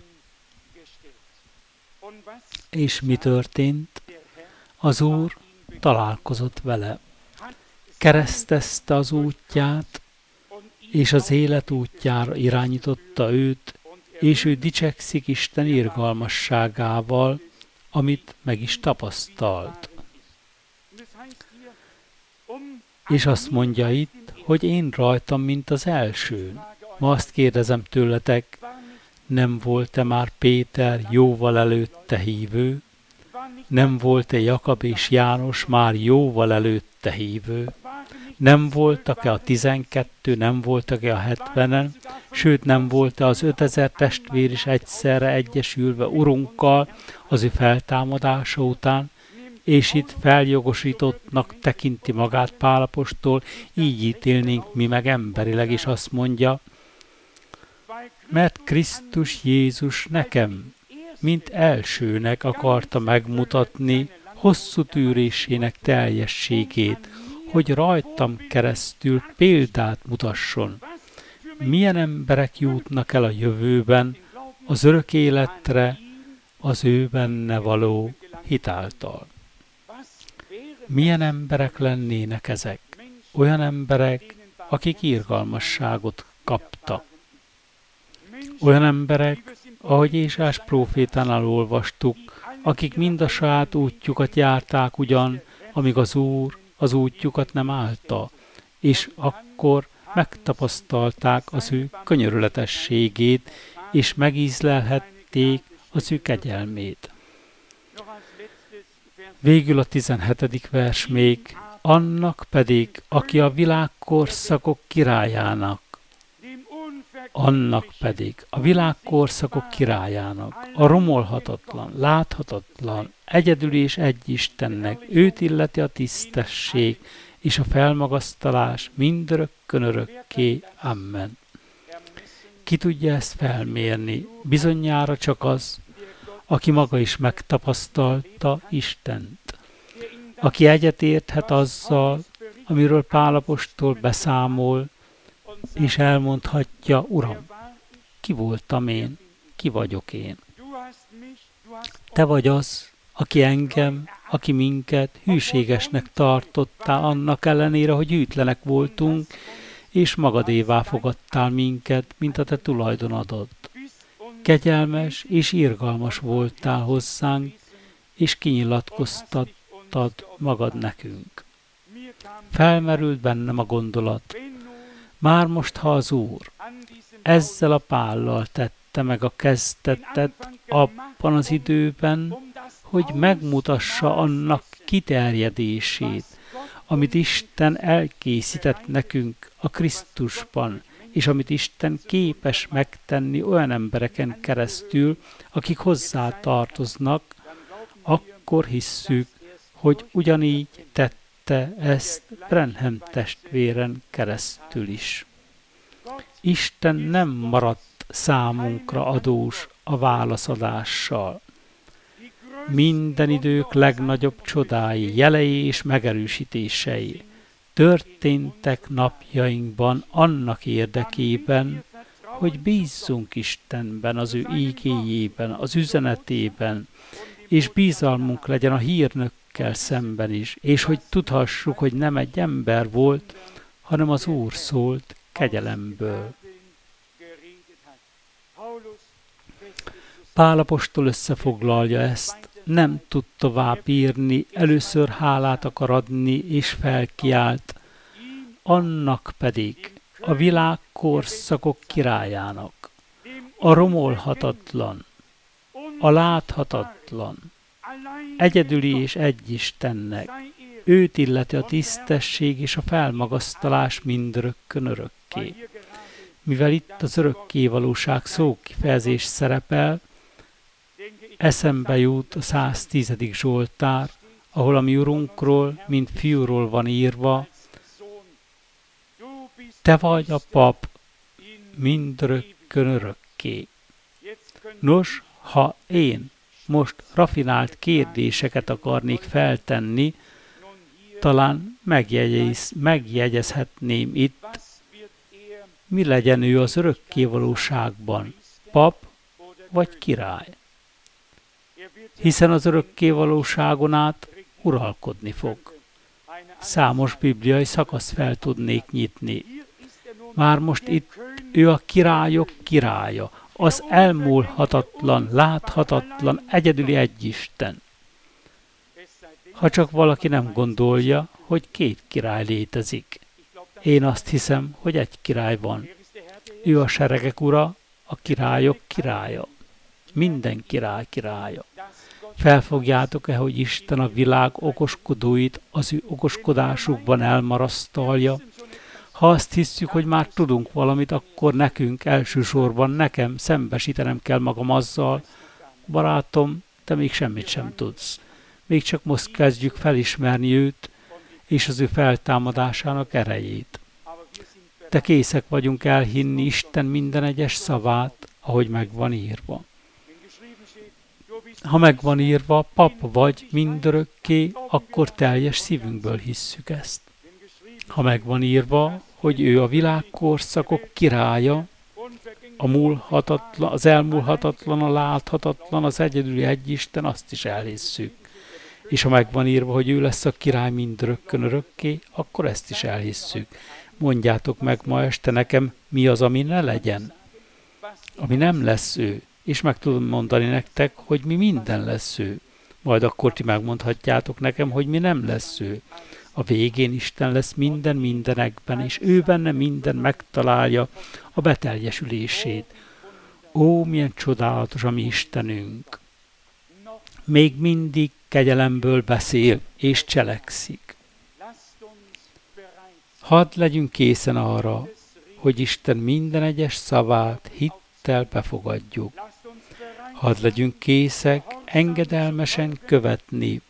És mi történt? Az Úr találkozott vele. Keresztezte az útját, és az élet útjára irányította őt, és ő dicsekszik Isten irgalmasságával, amit meg is tapasztalt. És azt mondja itt, hogy én rajtam, mint az elsőn. Ma azt kérdezem tőletek, nem volt-e már Péter jóval előtte hívő? Nem volt-e Jakab és János már jóval előtte hívő? Nem voltak-e a tizenkettő, nem voltak-e a hetvenen, sőt nem volt-e az ötezer testvér is egyszerre egyesülve Urunkkal az ő feltámadása után, és itt feljogosítottnak tekinti magát Pál apostol, így ítélnénk mi meg emberileg, és azt mondja, mert Krisztus Jézus nekem, mint elsőnek akarta megmutatni hosszú tűrésének teljességét, hogy rajtam keresztül példát mutasson. Milyen emberek jutnak el a jövőben az örök életre az ő benne való hitáltal. Milyen emberek lennének ezek? Olyan emberek, akik irgalmasságot kaptak. Olyan emberek, ahogy Ésás prófétánál olvastuk, akik mind a saját útjukat járták ugyan, amíg az Úr az útjukat nem állta, és akkor megtapasztalták az ő könyörületességét, és megízlelhették az ő kegyelmét. Végül a tizenhetedik vers még, annak pedig, aki a világkorszakok királyának, annak pedig, a világkorszakok királyának, a romolhatatlan, láthatatlan, egyedül és egy Istennek, őt illeti a tisztesség és a felmagasztalás mindörökkön örökké. Amen. Ki tudja ezt felmérni? Bizonyára csak az, aki maga is megtapasztalta Istent, aki egyetérthet azzal, amiről Pál apostol beszámol, és elmondhatja, Uram, ki voltam én, ki vagyok én. Te vagy az, aki engem, aki minket hűségesnek tartottál annak ellenére, hogy hűtlenek voltunk, és magadévá fogadtál minket, mint a te tulajdonodod. Kegyelmes és irgalmas voltál hozzánk, és kinyilatkoztattad magad nekünk. Felmerült bennem a gondolat, már most, ha az Úr ezzel a Pállal tette meg a kezdetet abban az időben, hogy megmutassa annak kiterjedését, amit Isten elkészített nekünk a Krisztusban, és amit Isten képes megtenni olyan embereken keresztül, akik hozzá tartoznak, akkor hisszük, hogy ugyanígy tette ezt Branham testvéren keresztül is. Isten nem maradt számunkra adós a válaszadással. Minden idők legnagyobb csodái, jelei és megerősítései történtek napjainkban annak érdekében, hogy bízzunk Istenben, az ő ígéjében, az üzenetében, és bizalmunk legyen a hírnökkel szemben is, és hogy tudhassuk, hogy nem egy ember volt, hanem az Úr szólt kegyelemből. Pál apostol összefoglalja ezt, nem tud tovább írni, először hálát akar adni, és felkiált, annak pedig a világ korszakok királyának, a romolhatatlan, a láthatatlan, egyedüli és egy Istennek, őt illeti a tisztesség és a felmagasztalás mindörökkön örökké. Mivel itt az örökkévalóság szókifejezés szerepel, eszembe jut a száztízedik Zsoltár, ahol a mi Urunkról, mint fiúról van írva, te vagy a pap mindörökkön örökké. Nos, ha én most rafinált kérdéseket akarnék feltenni, talán megjegyez, megjegyezhetném itt, mi legyen ő az örökkévalóságban, pap vagy király. Hiszen az örökkévalóságon át uralkodni fog. Számos bibliai szakasz fel tudnék nyitni. Már most itt ő a királyok királya, az elmúlhatatlan, láthatatlan, egyedüli egy Isten. Ha csak valaki nem gondolja, hogy két király létezik. Én azt hiszem, hogy egy király van. Ő a seregek ura, a királyok királya. Minden király királya. Felfogjátok-e, hogy Isten a világ okoskodóit az ő okoskodásukban elmarasztalja? Ha azt hiszük, hogy már tudunk valamit, akkor nekünk, elsősorban nekem szembesítenem kell magam azzal, barátom, te még semmit sem tudsz. Még csak most kezdjük felismerni őt és az ő feltámadásának erejét. De készek vagyunk elhinni Isten minden egyes szavát, ahogy meg van írva. Ha meg van írva, pap vagy mindörökké, akkor teljes szívünkből hisszük ezt. Ha meg van írva, hogy ő a világkorszakok királya, a múlhatatlan, az elmúlhatatlan, a láthatatlan, az egyedüli egyisten, azt is elhisszük. És ha meg van írva, hogy ő lesz a király mindörökkön örökké, akkor ezt is elhisszük. Mondjátok meg ma este nekem, mi az, ami ne legyen, ami nem lesz ő. És meg tudom mondani nektek, hogy mi minden lesz ő. Majd akkor ti megmondhatjátok nekem, hogy mi nem lesz ő. A végén Isten lesz minden mindenekben, és ő benne minden megtalálja a beteljesülését. Ó, milyen csodálatos a mi Istenünk! Még mindig kegyelemből beszél, és cselekszik. Hadd legyünk készen arra, hogy Isten minden egyes szavát hittel befogadjuk. Hadd legyünk készek engedelmesen követni,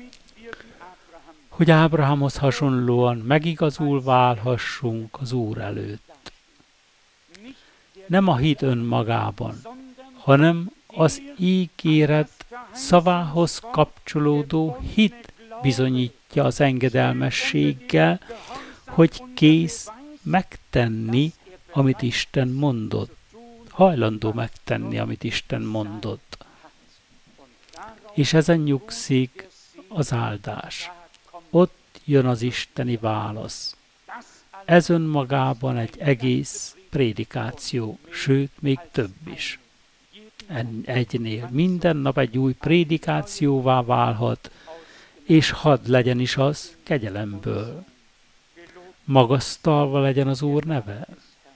hogy Ábrahámhoz hasonlóan megigazul válhassunk az Úr előtt. Nem a hit önmagában, hanem az ígéret szavához kapcsolódó hit bizonyítja az engedelmességgel, hogy kész megtenni, amit Isten mondott. Hajlandó megtenni, amit Isten mondott. És ezen nyugszik az áldás. Ott jön az isteni válasz. Ez önmagában egy egész prédikáció, sőt, még több is. Egynél minden nap egy új prédikációvá válhat, és hadd legyen is az kegyelemből. Magasztalva legyen az Úr neve.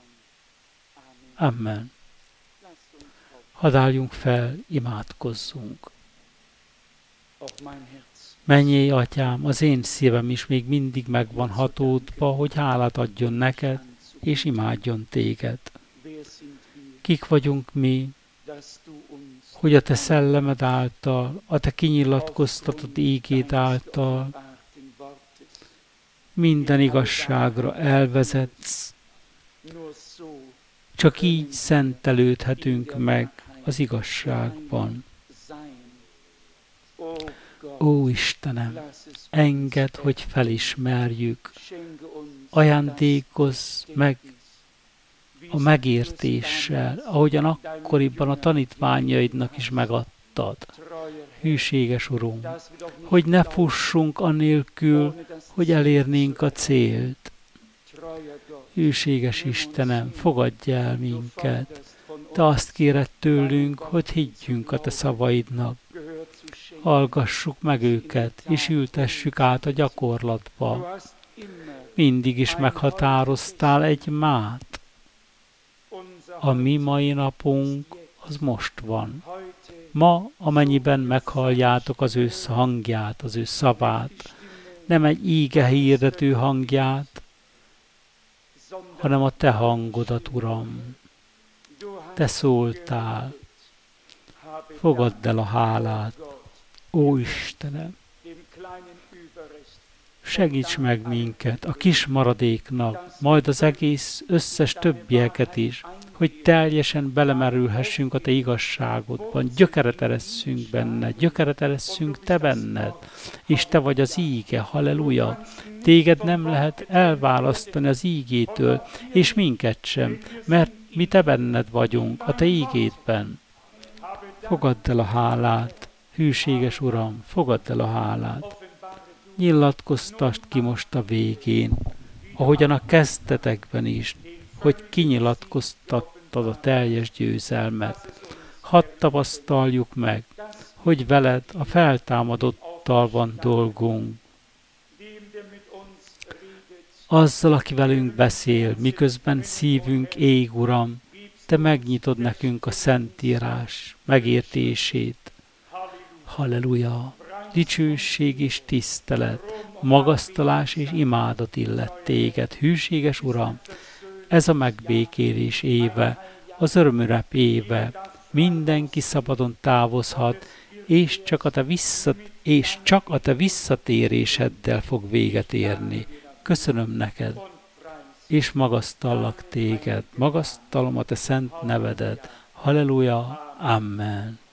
Amen. Hadd álljunk fel, imádkozzunk. Mennyei Atyám, az én szívem is még mindig meg van hatódva, hogy hálát adjon neked, és imádjon téged. Kik vagyunk mi, hogy a te szellemed által, a te kinyilatkoztatott ígéd által minden igazságra elvezetsz, csak így szentelődhetünk meg az igazságban. Ó Istenem, engedd, hogy felismerjük, ajándékozz meg a megértéssel, ahogyan akkoriban a tanítványaidnak is megadtad. Hűséges Urunk, hogy ne fussunk anélkül, hogy elérnénk a célt. Hűséges Istenem, fogadj el minket. Te azt kéred tőlünk, hogy higgyünk a te szavaidnak. Hallgassuk meg őket, és ültessük át a gyakorlatba. Mindig is meghatároztál egy mát. A mi mai napunk az most van. Ma, amennyiben meghalljátok az ő hangját, az ő szavát, nem egy íge hirdető hangját, hanem a te hangodat, Uram. Te szóltál. Fogadd el a hálát. Ó Istenem, segíts meg minket, a kis maradéknak, majd az egész összes többieket is, hogy teljesen belemerülhessünk a te igazságodban, gyökeret eresszünk benne, gyökeret eresszünk te benned, és te vagy az íge, halleluja. Téged nem lehet elválasztani az ígétől, és minket sem, mert mi te benned vagyunk, a te ígédben. Fogadd el a hálát, hűséges Uram, fogadd el a hálát. Nyilatkoztasd ki most a végén, ahogyan a kezdetekben is, hogy kinyilatkoztattad a teljes győzelmet. Hadd tapasztaljuk meg, hogy veled a feltámadottal van dolgunk. Azzal, aki velünk beszél, miközben szívünk ég, Uram, te megnyitod nekünk a Szentírás megértését. Halleluja! Dicsőség és tisztelet, magasztalás és imádat illet téged, hűséges Uram. Ez a megbékélés éve, az örömürep éve, mindenki szabadon távozhat, és csak a te visszat, és csak a te visszatéréseddel fog véget érni. Köszönöm neked. és magasztallak téged, magasztalom a te szent nevedet. Halleluja, amen.